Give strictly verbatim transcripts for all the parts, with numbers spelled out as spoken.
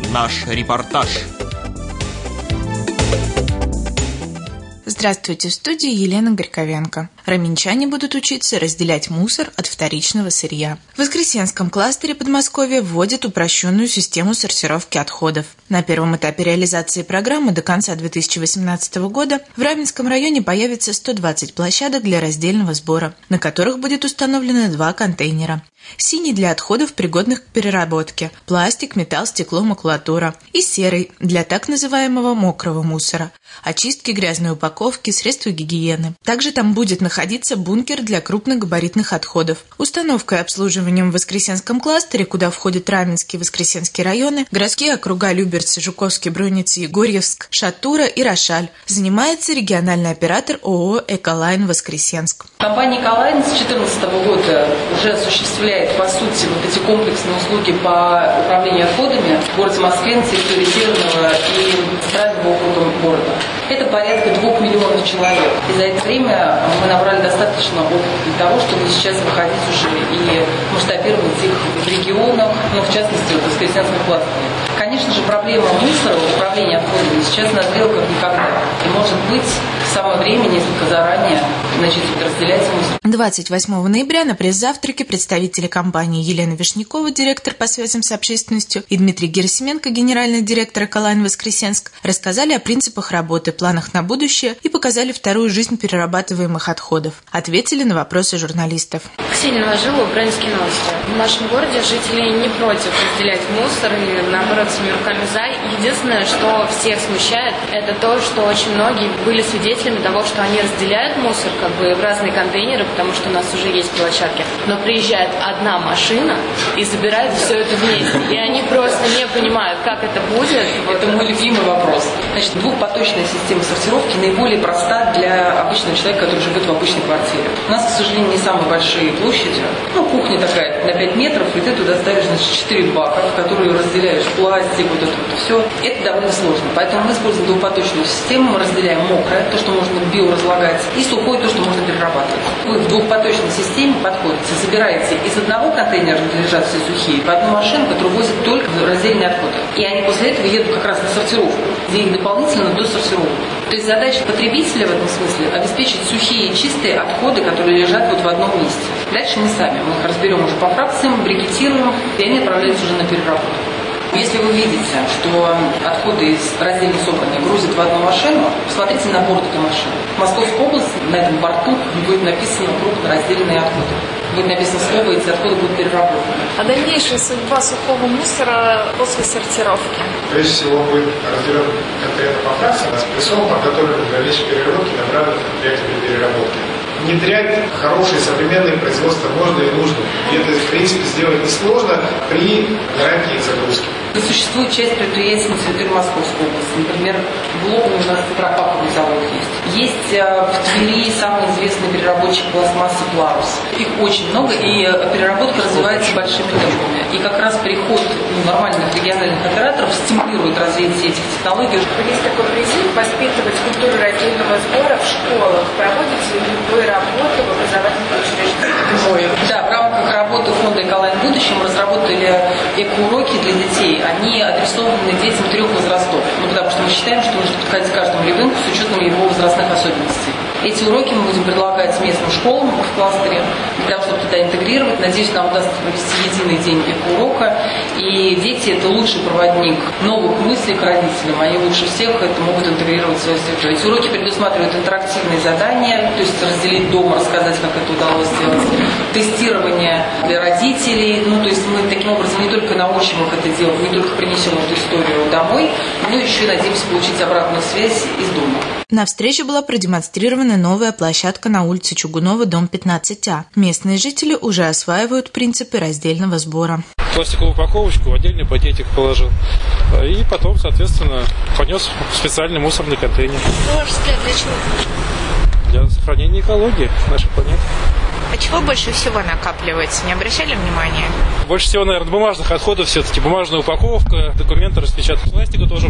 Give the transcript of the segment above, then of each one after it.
Наш репортаж. Здравствуйте, в студии Елена Горьковенко. Раменчане будут учиться разделять мусор от вторичного сырья. В Воскресенском кластере Подмосковья вводят упрощенную систему сортировки отходов. На первом этапе реализации программы до конца две тысячи восемнадцатого года в Раменском районе появится сто двадцать площадок для раздельного сбора, на которых будет установлено два контейнера. Синий для отходов, пригодных к переработке, пластик, металл, стекло, макулатура, и серый для так называемого мокрого мусора, очистки, грязной упаковки, средства гигиены. Также там будет находиться бункер для крупногабаритных отходов. Установкой и обслуживанием в Воскресенском кластере, куда входят Раменский и Воскресенский районы, городские округа Люберцы, Жуковский, Бронницы, Егорьевск, Шатура и Рошаль, занимается региональный оператор ООО «Эколайн Воскресенск». Компания «Эколайн» с две тысячи четырнадцатого года уже осуществляет, по сути, вот эти комплексные услуги по управлению отходами в городе Москве на территории Северного и Центрального округа города. Это порядка двух миллионов человек. И за это время мы набрали достаточно опыта для того, чтобы сейчас выходить уже и масштабировать их в регионах, ну, в частности, в Воскресенском кластере. Конечно же, проблема мусора, управления отходами сейчас назрела как никогда. И, может быть, самое время, несколько заранее, начать разделять мусор. двадцать восьмого ноября на пресс-завтраке представители компании Елена Вишнякова, директор по связям с общественностью, и Дмитрий Герасименко, генеральный директор «Эколайн Воскресенск», рассказали о принципах работы, планах на будущее и показали вторую жизнь перерабатываемых отходов. Ответили на вопросы журналистов. Ксения Новожилова, «Украинские новости». В нашем городе жители не против разделять мусор и, наоборот, своими руками за. Единственное, что всех смущает, это то, что очень многие были свидетелями того, что они разделяют мусор как бы в разные контейнеры, потому что у нас уже есть площадки. Но приезжает одна машина и забирает все это вместе. И они просто не понимают, как это будет. Это мой любимый вопрос. Значит, двухпоточная система сортировки наиболее проста для обычного человека, который живет в обычной квартире. У нас, к сожалению, не самые большие площади. Ну, кухня такая на пять метров, и ты туда ставишь, значит, четыре бака, в которые разделяешь пластик, вот это вот все. Это довольно сложно. Поэтому мы используем двухпоточную систему, мы разделяем мокрое, то, что можно биоразлагать, и сухое, то, что можно перерабатывать. Вы в двухпоточной системе подходите, забираете из одного контейнера, где лежат все сухие, по одну машину, которая возит только раздельные отходы. И они после этого едут как раз на сортировку, где их дополнительно досортировывают. То есть задача потребителя в этом смысле обеспечить сухие и чистые отходы, которые лежат вот в одном месте. Дальше мы сами, мы их разберем уже по фракциям, брикетируем, и они отправляются уже на переработку. Если вы видите, что отходы из раздельно собранные грузят в одну машину, посмотрите на борт этой машины. В Московской области на этом борту будет написано крупно раздельные отходы. Будет написано слово, эти отходы будут переработаны. А дальнейшая судьба сухого мусора после сортировки? Прежде всего будет разделен конкретно по фракциям, спрессован, подготовлен для дальнейшей переработки, направлен на предприятие для переработки. Внедрять хорошее современное производство можно и нужно. И это, в принципе, сделать несложно при гарантии загрузки. Существует часть предприятий на территории Московской области. Например, в Лобне у нас петропаковый завод есть. Есть в Твери самый известный переработчик пластмассы «Пларус». Их очень много, и переработка развивается большими темпами. И как раз приход ну, нормальных региональных операторов стимулирует развитие этих технологий. Есть такой призыв воспитывать культуру раздельного сбора в школах. Проводите ли вы работу в образовательных учреждениях? Да, в рамках работы фонда «Эколайн Будущее» мы разработали эко-уроки для детей. Они адресованы детям трех возрастов. Ну, потому что мы считаем, что нужно подходить к каждому ребенку с учетом его возрастных особенностей. Эти уроки мы будем предлагать местным школам в кластере, для того, чтобы туда интегрировать. Надеюсь, нам удастся провести единый день эко-урока. И дети – это лучший проводник новых мыслей к родителям. Они лучше всех это могут интегрировать в свою среду. Эти уроки предусматривают интерактивные задания, то есть разделить дома, рассказать, как это удалось сделать. Тестирование для родителей. Ну, то есть мы таким образом не только научим их это делать, не только принесем эту историю домой, но еще и надеемся получить обратную связь из дома. На встрече была продемонстрирована новая площадка на улице Чугунова, дом пятнадцать А. Местные жители уже осваивают принципы раздельного сбора. Пластиковую упаковочку в отдельный пакетик положил. И потом, соответственно, понес в специальный мусорный контейнер. На ваш взгляд, для чего? Для сохранения экологии нашей планеты. А чего больше всего накапливается? Не обращали внимания? Больше всего, наверное, бумажных отходов все-таки. Бумажная упаковка, документы распечатки, пластика тоже много.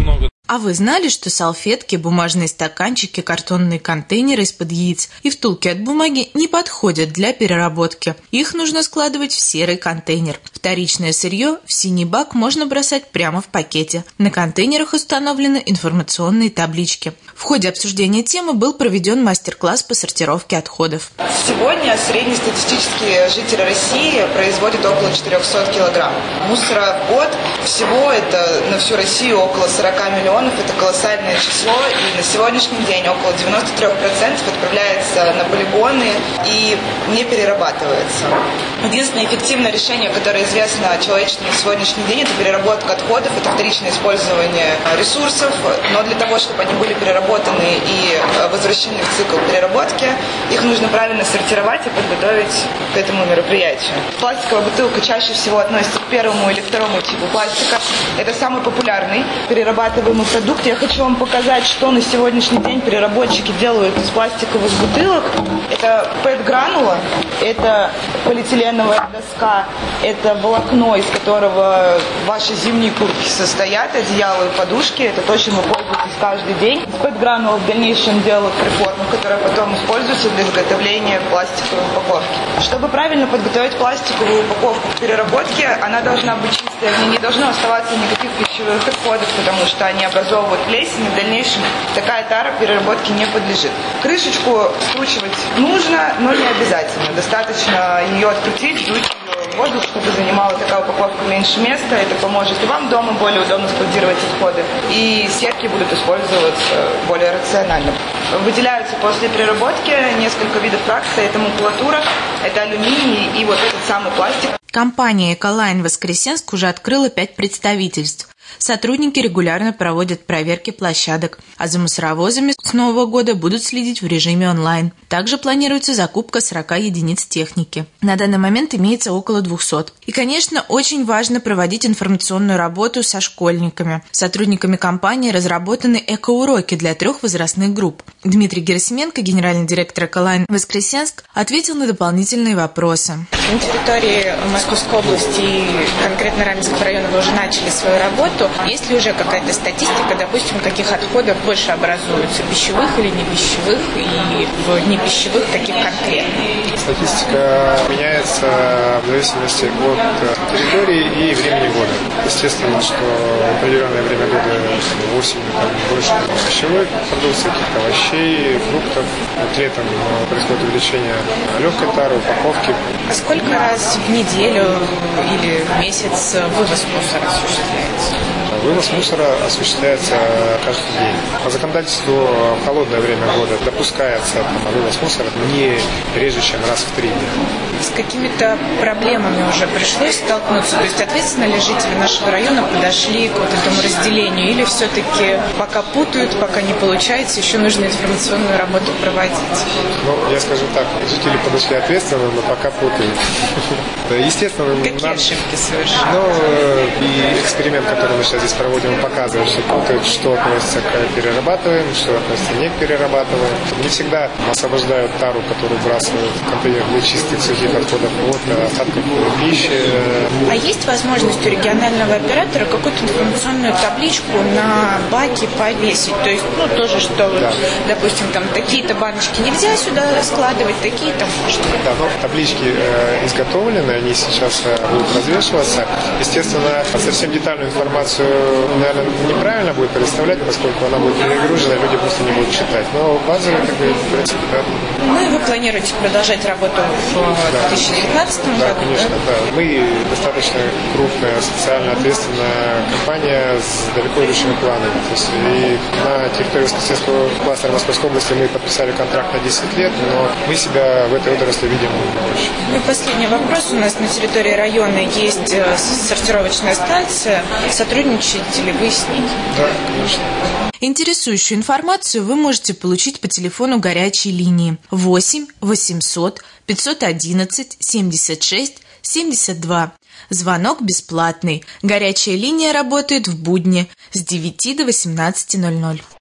А вы знали, что салфетки, бумажные стаканчики, картонные контейнеры из-под яиц и втулки от бумаги не подходят для переработки? Их нужно складывать в серый контейнер. Вторичное сырье в синий бак можно бросать прямо в пакете. На контейнерах установлены информационные таблички. В ходе обсуждения темы был проведен мастер-класс по сортировке отходов. Сегодня среднестатистический житель России производит около четырехсот килограмм мусора в год. Всего это на всю Россию около сорока миллионов. Это колоссальное число, и на сегодняшний день около девяносто три процента отправляется на полигоны и не перерабатывается. Единственное эффективное решение, которое известно человечеству на сегодняшний день, это переработка отходов, это вторичное использование ресурсов, но для того, чтобы они были переработаны и возвращены в цикл переработки, их нужно правильно сортировать и подготовить к этому мероприятию. Пластиковая бутылка чаще всего относится к первому или второму типу пластика. Это самый популярный перерабатываемый продукт. Я хочу вам показать, что на сегодняшний день переработчики делают из пластиковых бутылок. Это пэт-гранула, это полиэтиленовая доска, это волокно, из которого ваши зимние куртки состоят, одеяло и подушки. Это то, чем вы пользуетесь каждый день. Пэт-гранула в дальнейшем делают преформу, которая потом используется для изготовления пластиковой упаковки. Чтобы правильно подготовить пластиковую упаковку к переработке, она должна быть чистой, в ней не должно оставаться никаких пищевых отходов, потому что они образовывают плесень, и в дальнейшем такая тара переработке не подлежит. Крышечку скручивать нужно, но не обязательно. Достаточно ее открутить, сдуть ее в воздух, чтобы занимала такая упаковка меньше места. Это поможет и вам дома более удобно складировать отходы. И сетки будут использоваться более рационально. Выделяются после переработки несколько видов фракций. Это макулатура, это алюминий и вот этот самый пластик. Компания «Эколайн» Воскресенск уже открыла пять представительств. Сотрудники регулярно проводят проверки площадок, а за мусоровозами с Нового года будут следить в режиме онлайн. Также планируется закупка сорока единиц техники. На данный момент имеется около двухсот. И, конечно, очень важно проводить информационную работу со школьниками. Сотрудниками компании разработаны экоуроки для трех возрастных групп. Дмитрий Герасименко, генеральный директор «Эколайн» Воскресенск, ответил на дополнительные вопросы. На территории Московской области и конкретно Раменского района вы уже начали свою работу. Есть ли уже какая-то статистика, допустим, каких отходов больше образуются, пищевых или не пищевых, и в непищевых каких конкретно? Статистика меняется в зависимости от территории и времени года. Естественно, что в определенное время года осенью там больше пищевой продукции, каких-то овощей, фруктов. Вот летом происходит увеличение легкой тары, упаковки. А сколько раз в неделю или в месяц вывоз мусора осуществляется? Вывоз мусора осуществляется каждый день. По законодательству в холодное время года допускается там, вывоз мусора не реже, чем раз в три дня. С какими-то проблемами уже пришлось столкнуться? То есть ответственно ли жители нашего района подошли к вот этому разделению? Или все-таки пока путают, пока не получается, еще нужно информационную работу проводить? Ну, я скажу так, жители подошли ответственно, но пока путают. Естественно, какие нам... ошибки совершили? Ну, и эксперимент, который мы сейчас здесь проводим, показывает, что путают, что относится к перерабатываем, что относится не к перерабатываем. Не всегда освобождают тару, которую выбрасывают в контейнер для чистых сухих отходов от остатков пищи. А есть возможность у регионального оператора какую-то информационную табличку на баке повесить? То есть, ну, тоже, что, да. допустим, там, такие-то баночки нельзя сюда складывать, такие-то можно. Да, но таблички э, изготовлены, они сейчас э, будут развешиваться. Естественно, совсем детальную информацию, наверное, неправильно будет представлять, поскольку она будет перегружена, люди просто не будут читать. Но базовые, как бы, в принципе, да. Ну и вы планируете продолжать работу в да. две тысячи девятнадцатом да, году? Конечно, да? да. Мы достаточно крупная, социально ответственная компания с далеко идущими планами. То есть и на территории Воскресенского кластера Московской области мы подписали контракт на десять лет, но мы себя в этой отрасли видим больше. Ну и последний вопрос. У нас на территории района есть сортировочная станция. Сотрудничаете ли вы с ней? Да, конечно. Интересующую информацию вы можете получить по телефону горячей линии восемь восемьсот пятьсот одиннадцать семьдесят шесть семьдесят два. Звонок бесплатный. Горячая линия работает в будни с девяти до восемнадцати ноль ноль.